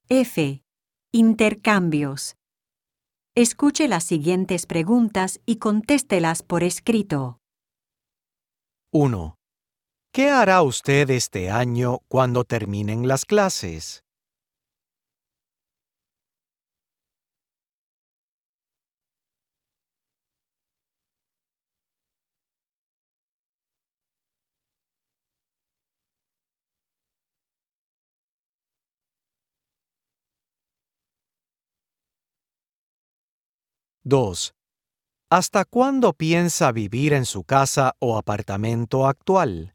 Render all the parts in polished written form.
F. Intercambios. Escuche las siguientes preguntas y contéstelas por escrito. 1. ¿Qué hará usted este año cuando terminen las clases? 2. ¿Hasta cuándo piensa vivir en su casa o apartamento actual?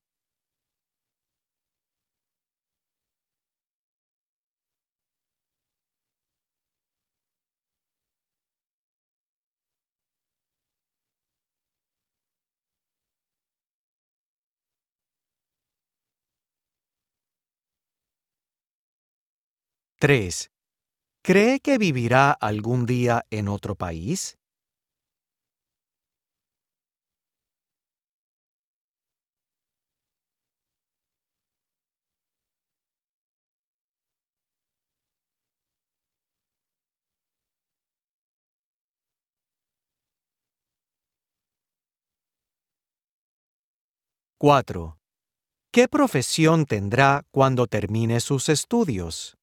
3. ¿Cree que vivirá algún día en otro país? 4. ¿Qué profesión tendrá cuando termine sus estudios?